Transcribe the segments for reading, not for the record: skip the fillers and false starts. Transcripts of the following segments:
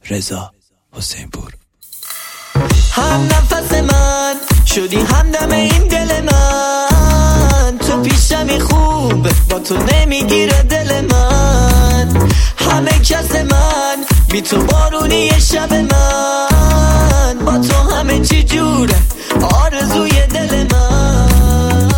رضا حسینپور. هم نفس من شدی همدم این دل من، تو پیشمی خوب با تو نمیگیره دل من، همه کس من بی تو بارونی شب من، با تو همه چی جوره آرزوی دل من،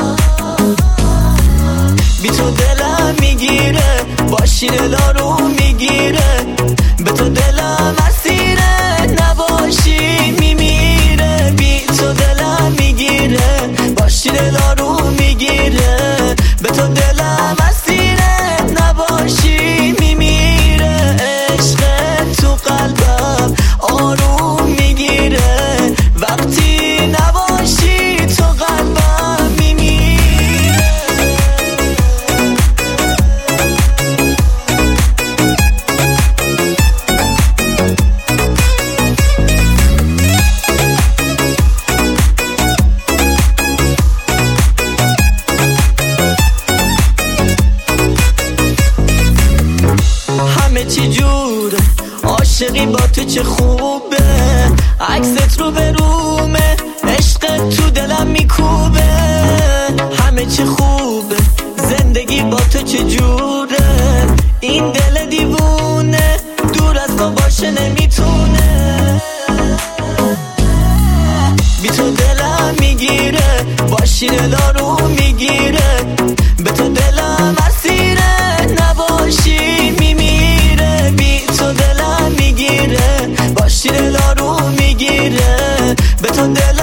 بی تو دلم میگیره با شیر لارو میگیره، به تو دلم اسیره نباشی میمیره، بی تو دلم میگیره با شیر لارو میگیره، به تو دلم اسیره نباشی میمیره، عشق تو قلبم آروم میگیره، وقتی نباشی تو قلبم میمیره. همه چی جوره عاشقی با تو چه خوبه، عکست رو به رومه عشق تو دلم میکوبه، همه چی خوبه زندگی با تو چه جوره، این دل دیوونه دور از ما باشه نمیتونه، بی تو دلم میگیره با شیر لارو میگیره، به تو دلم اسیره نباشی میمیره، بی تو دلم میگیره با شیر لارو میگیره، به تو دلم